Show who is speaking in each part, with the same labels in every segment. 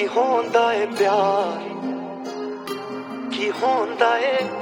Speaker 1: होंदा है प्यार, की होंदा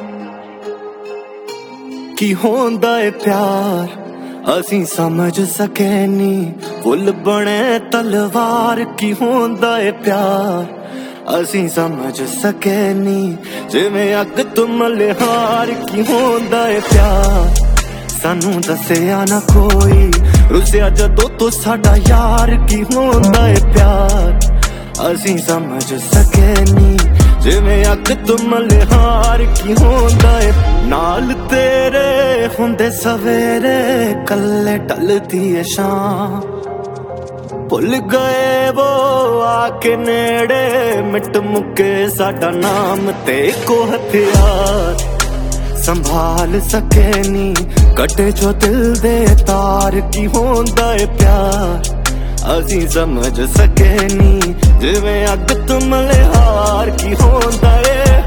Speaker 1: है प्यार, असी समझ सके नी फुल बने तलवार। की होंदा है प्यार, असी समझ सके नी जिवें अग तुम लिहार। की होंदा है प्यार, सानू दसिया ना कोई, रुसिया जदों तो साडा यार। की होंदा है प्यार, असी समझ सके नी जिवें अग तुम लिहार। की होंदा है नाल तेरे हुंदे सवेरे, कल्ले ढलदी है शाम। भुल गए वो आके नेड़े, मिट मुके साडा नाम ते को हथियार। संभाल सके नी कटे जो दिल दे तार। की होंदा है प्यार, असी समझ सके नी जिवें अग तुम लिहार। की होंदा है,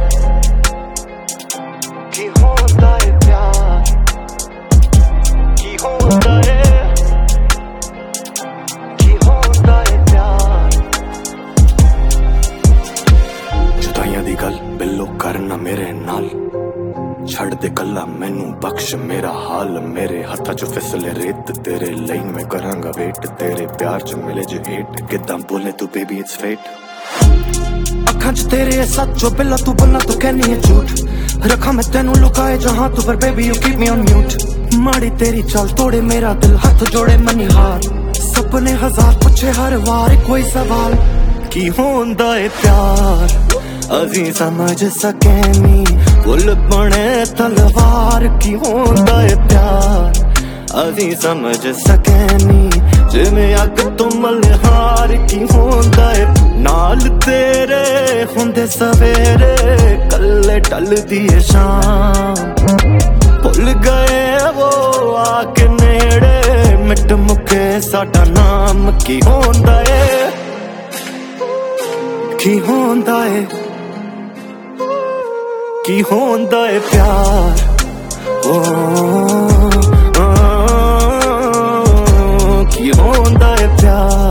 Speaker 1: की होंदा है प्यार, की होंदा है, की होंदा है प्यार। जुदाइयां दी गल बिल्लो करना मेरे नाल, छड़ दे कला मैनू बख्श मेरा हाल। मेरे हत्था च फिसले रेत, तेरे लई मैं करांगा वेट। तेरे प्यार च मिले जे हेट, किदां बोले तू बेबी इट्स फेट। अखां च तेरे सच जो बिल्ला तू बोलना तू कहनी है झूठ। रखा मैं तेनू लुकाए जहां तू, पर baby you keep me on mute. माड़ी तेरी चाल तोड़े मेरा दिल, हाथ जोड़े मनी हार। सपने हजार पूछे हर वार कोई सवाल। की होंदा है प्यार, असी समझ सके नी फुल बने तलवार। की होंदा है प्यार, असी समझ सके नी जिवें अग तुम लिहार। की होंदा है नाल तेरे हुंदे सवेरे, कल्ले ढलदी है शाम। भुल गए वो आके नेड़े, मिट मुके साडा नाम। की होंदा है, की होंदा है, की होंदा है प्यार। ओ, की होंदा है प्यार।